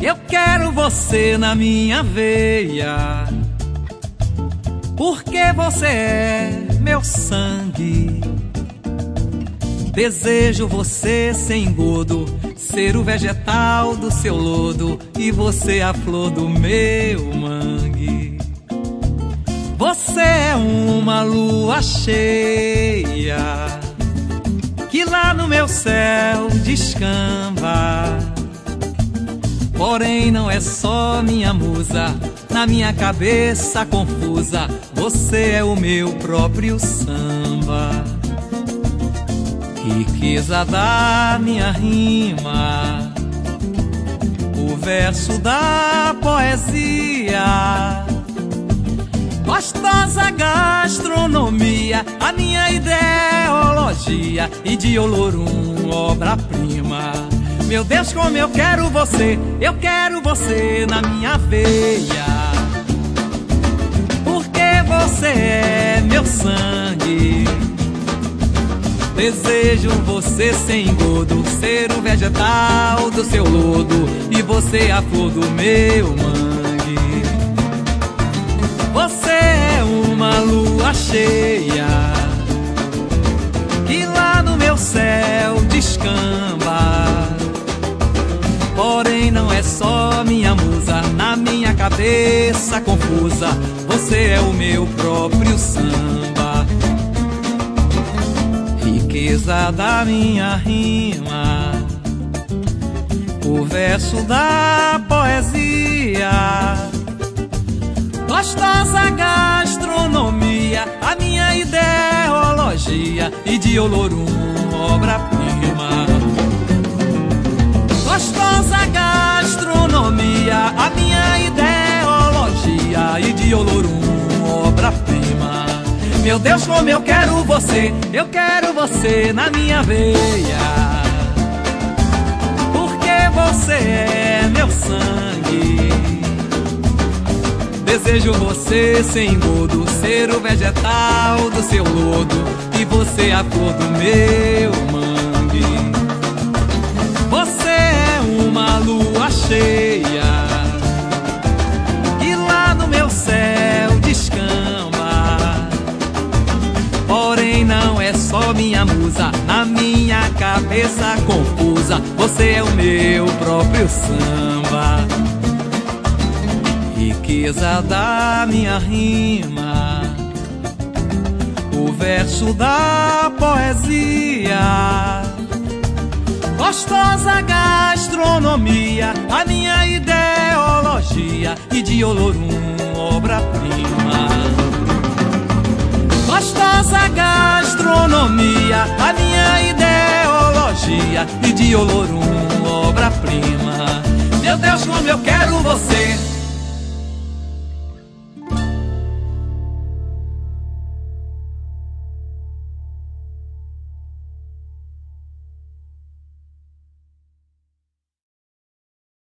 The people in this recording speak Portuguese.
Eu quero você na minha veia, porque você é meu sangue. Desejo você sem engodo, ser o vegetal do seu lodo e você a flor do meu mangue. Você é uma lua cheia que lá no meu céu descamba. Porém não é só minha musa, na minha cabeça confusa, você é o meu próprio samba. Riqueza da minha rima, o verso da poesia, gostosa gastronomia, a minha ideologia, e de Olorum, obra-prima. Meu Deus, como eu quero você na minha veia, porque você é meu sangue. Desejo você sem engodo, ser o vegetal do seu lodo e você a flor do meu mangue. Você é uma lua cheia que lá no meu céu descamba. Porém não é só minha musa, na minha cabeça confusa, você é o meu próprio samba. Riqueza da minha rima, o verso da poesia, gostosa gastronomia, a minha ideologia, e de Olorum, obra-prima. Gostosa gastronomia, a minha ideologia, e de Olorum, obra-prima. Meu Deus, como eu quero você na minha veia, porque você é meu sangue. Desejo você sem engodo, ser o vegetal do seu lodo e você a flor do meu mangue. Você é uma lua cheia que lá no meu céu descamba. Porém não é só minha musa, na minha cabeça confusa, você é o meu próprio samba. Riqueza da minha rima, o verso da poesia, gostosa gastronomia, a minha ideologia, e de Olorum, obra-prima. Gostosa gastronomia, a minha ideologia, e de Olorum, obra-prima. Meu Deus, como eu quero você